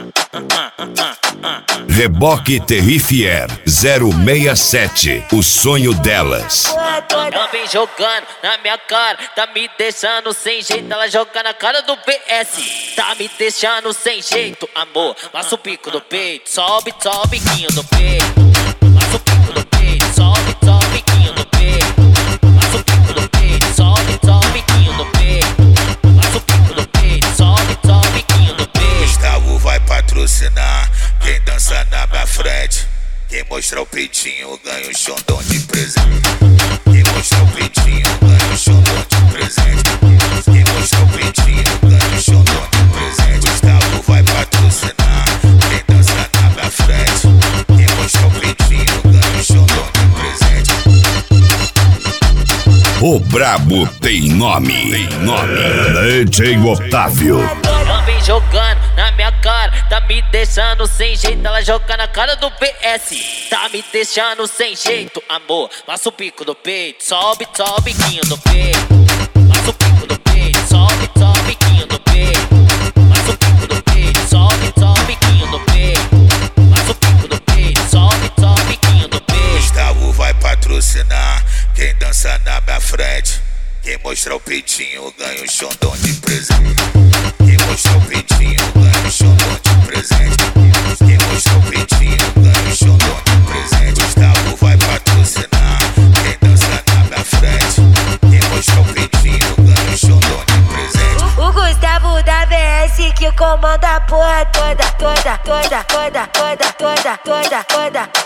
Reboque Terrifier 067, o sonho delas. Ela vem jogando na minha cara, tá me deixando sem jeito. Ela joga na cara do PS, tá me deixando sem jeito, amor. Passa o pico do peito, sobe, sobe o biquinho do peito. Passa o pico do peito, sobe, sobe o biquinho do peito. Passa o pico do peito, sobe, sobe o biquinho do peito. Passa o pico do peito, sobe, sobe o biquinho do peito. Gustavo vai patrocinar quem dança na minha frente. Quem mostrar o peitinho ganha o xondão de presente. Quem mostrar o peitinho ganha o xondão de presente. Quem mostrar o peitinho ganha o xondão de presente. Gustavo vai patrocinar quem dança na minha frente. Quem mostrar o peitinho ganha o xondão de presente. O brabo tem nome. DJ Otávio. Ela vem jogando na minha cara, tá me deixando sem jeito. Ela joga na cara do PS, tá me deixando sem jeito, amor. Passa o pico do peito, sobe, sobe o biquinho do peito. Passa o pico do peito, sobe, sobe o biquinho do peito. Passa o pico do peito, sobe, sobe o biquinho do peito. Passa o pico do peito, sobe, sobe o biquinho do peito. Gustavo vai patrocinar quem dança na minha frente. Quem mostrar o peitinho ganha o xondão de presente. Quem mostrar o peitinho ganha o xondão de presente. Quem mostrar o peitinho ganha o xondão de presente. Gustavo vai patrocinar quem dança na minha frente. Quem mostrar o peitinho ganha o xondão de presente. O Gustavo da VS que comanda a porra toda, toda, toda, toda, toda, toda, toda, toda.